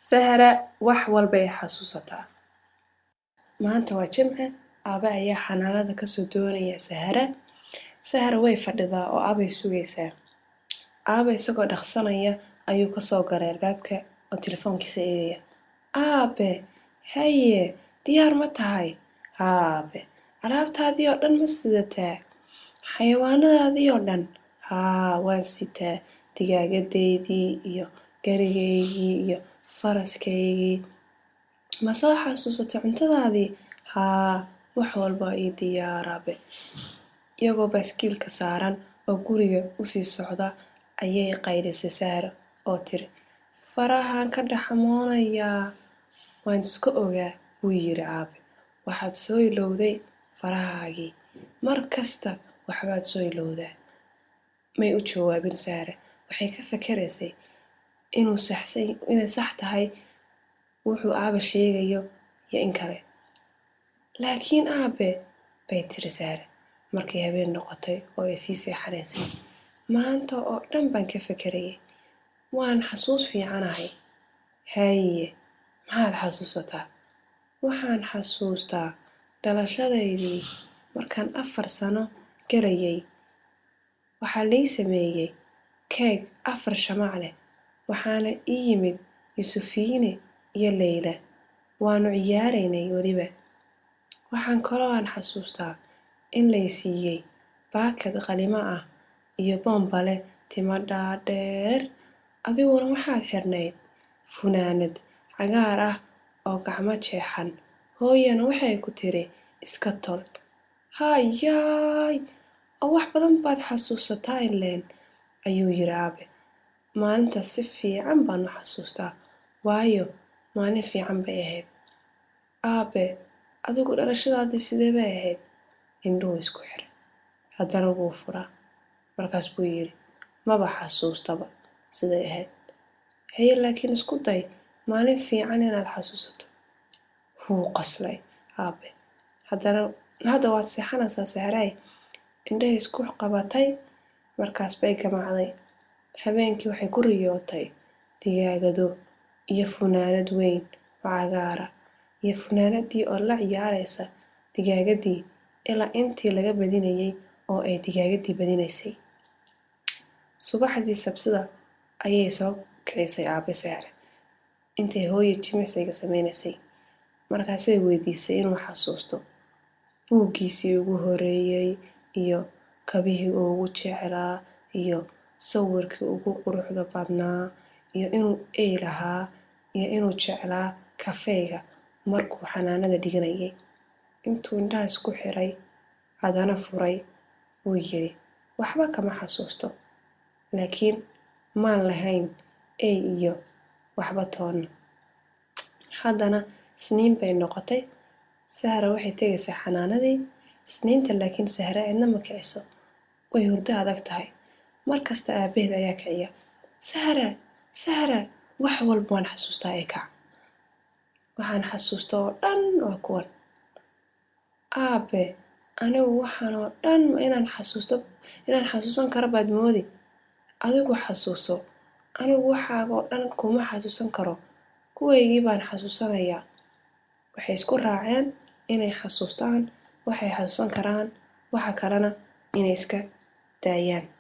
Sahra wax walba ay xasuusataa. Maanta waa Jimce, Aabe ayaa xanaanada kasoo doonaya Sahra. Sahra way fadhidaa oo Aabay sugaysaa. Aabe isagoo dhaqsanaya ayuu kasoo galay albaabka oo telefoonkiisa eegaya. Aabe, haye, diyaar ma tahay? Aabe, alaabtaadii oo dhan ma sidataa? Xayawaanadaadii oo dhan? Haa, waan sitaa. Digaagadeydii iyo garigaygii iyo faraskaygii. Ma soo xasuusatay cuntadaadii? Haa, wax walba ii diyaar Aabe. Iyagoo baaskiilka saaran oo guriga usii socda ayay qaylisay Sahra oo tiri, farahaan ka dhaxamoonayaa. Waan iska ogaa, wuu yiri Aabe. Waxaad soo ilowday farahaagii. Mar kasta waxbaad soo ilowdaa. May u jawaabin Sahra. Waxay ka fakaraysay inay sax tahay wuxuu Aabe sheegayo iyo in kale. Laakiin Aabe, bay tiri Sahra markay habeen noqotay oo ay sii seexanaysay. Maanta oo dhan baan ka fakarayay. Waan xasuus fiicanahay. Haye, maxaad xasuusataa? Waxaan xasuustaa dhalashadaydii markaan 4 sano garayay. Waxaa lay sameeyay keeg 4 shamac leh. Waxaana ii yimid Yusufiine iyo Leyla. Waanu ciyaaraynay weliba. Waxaan kaloo xasuustaa in lay siiyay baakad qalimo ah iyo boonbale timo dhaadheer. Adiguna waxaad xirnayd funaanad cagaar ah oo gacmo jeexan. Hooyana waxay ku tiri iska tol. Hayaay, wax badan baad xasuusataa ileen, ayuu yiri Aabe. Maalintaas si fiican baan u xasuustaa, waayo maalin fiican bay ahayd. Aabe, adigu dhalashadaadii sidee bay ahayd? Indhuhu isku xiray. Haddana wuu furaa. Markaas buu yiri, maba xasuustaba siday ahayd. Haye, laakiin isku day maalin fiican inaad xasuusato. Wuu qoslay Aabe. Hadda waad seexanaysaa Sahraay. Indhahay isku qabatay. Markaas bay gamacday. Habeenkii waxay ku riyootay digaagado iyo funaanad weyn oo cagaara iyo funaanadii oo la ciyaaraysa digaagadii ilaa intii laga badinayay oo ay digaagadii badinaysay. Subaxdii Sabtida ayay soo kicisay Aabe Sahra intay hooyo jimicsiga sameynaysay. Markaasay weydiisay inuu xasuusto buuggiisii ugu horeeyay iyo kabihii ugu jeclaa iyo sawirkii ugu quruxda badnaa iyo inuu lahaa iyo inuu jeclaa kafeega markuu xanaanada dhiganayay. Intuu indhaha isku xiray haddana furay wuu yiri, waxba kama xasuusto. Laakiin maan lahayn iyo waxba toona. Haddana Isniin bay noqotay. Sahra waxay tegaysaa xanaanadii. Isniinta laakiin Sahra cidna ma kiciso. Way hurdo adag tahay. Markasta aabaheed ayaa kiciya. Sahra, wax walba waan xasuustaa ee kac. Waxaan xasuustaa oo dhan waa kuwan. Aabe, anigu waxaan oo dhan inaan xasuusan karo baad moodi. Adigu xasuuso. Anigu waxaaga oo dhan kuma xasuusan karo. Kuwaygii baan xasuusanayaa. Waxay isku raaceen inay xasuustaan waxay xasuusan karaan, waxa kalena inay iska daayaan.